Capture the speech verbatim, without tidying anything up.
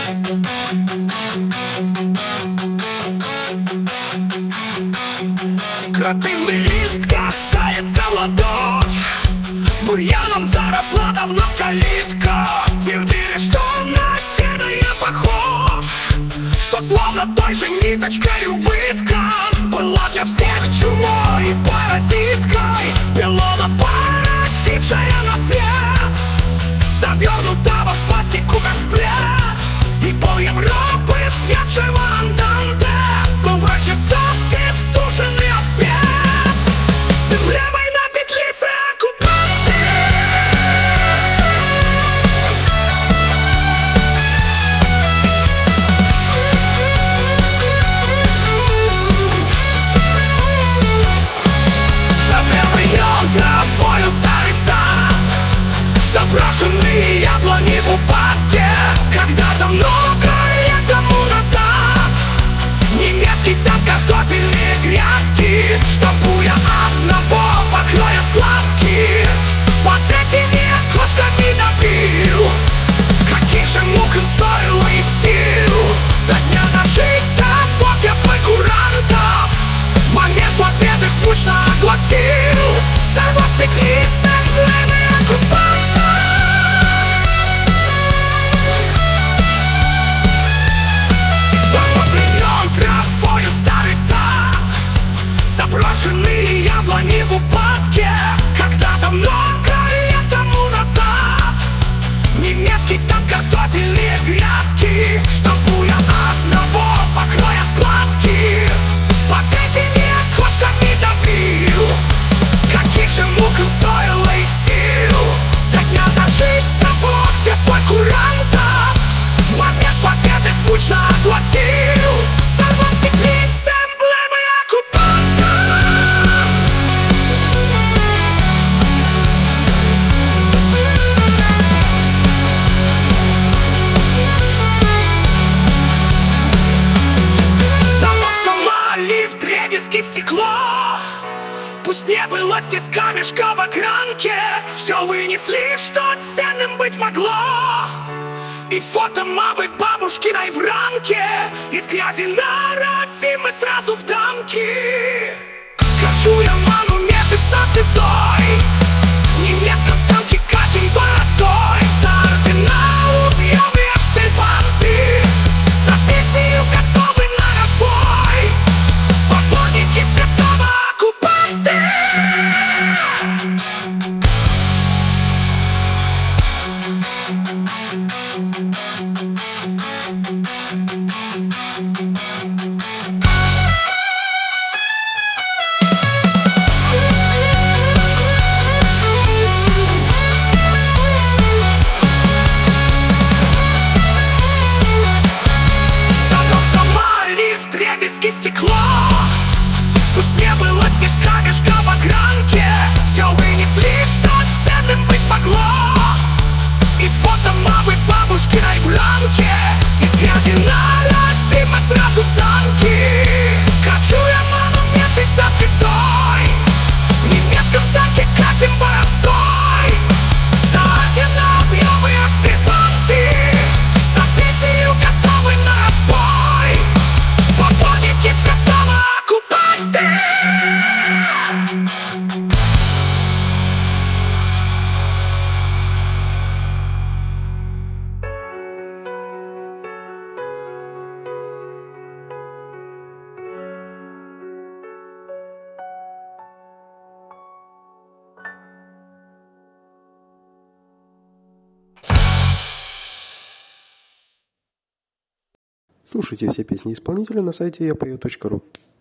Крапивный лист касается ладонь, бурьяном заросла давно калитка. Твердили, что на тебя я похож, что словно той же ниточкой выткан. Была для всех чумой и паразиткой, пилона, породившая на свет, завернутого в свастику как в плед. И пол Европы, снявшего Антанте, был враг жестокий, стуженный обед. Землемой на петлице оккупанты. Завел травою старый сад, заброшенные яблони в упадке. Когда-то много лет тому назад немецкий там картофельные грядки, что буя одного покроя складки под этими окошками добил. Каких же мук им стоило и сил до дня дожить до теплых курантов. Момент победы звучно огласил, сорвав с петлиц эмблемы оккупантов. Травою старый сад, заброшенные яблони в упадке. Когда-то много лет тому назад немецкий там картофельные грядки, что буя одного покроя складки под этими окошками добил. Каких же мук им стоило и сил до дня дожить того, где бой курантов. Момент победы звучно огласил, сорвав с петлиц эмблемы оккупантов. Замок сломали, вдребезги стекло, пусть не было здесь камешка в огранке. Все вынесли, что ценным быть могло, и фото мамы бабушкиной в рамке. Из грязи норовим мы сразу в дамки. Хочу я монументы со звездой, в немецком танке катим бородой. За ордена убьем и аксельбанты, за песню готовы на разбой. Поборники святого оккупанты. Вдребезги стекло, пусть не было здесь камешка в огранке. Все вынесли, что ценным быть могло, и фото мамы бабушкиной в рамке. Из грязи норовим мы сразу в танки. Хочу я монументы со звездой, в немецком танке катим бороздой. За ордена объемы аксельбанты, за песню готовы на разбой. Поборники святого оккупанты. Слушайте все песни исполнителя на сайте я пою точка ру.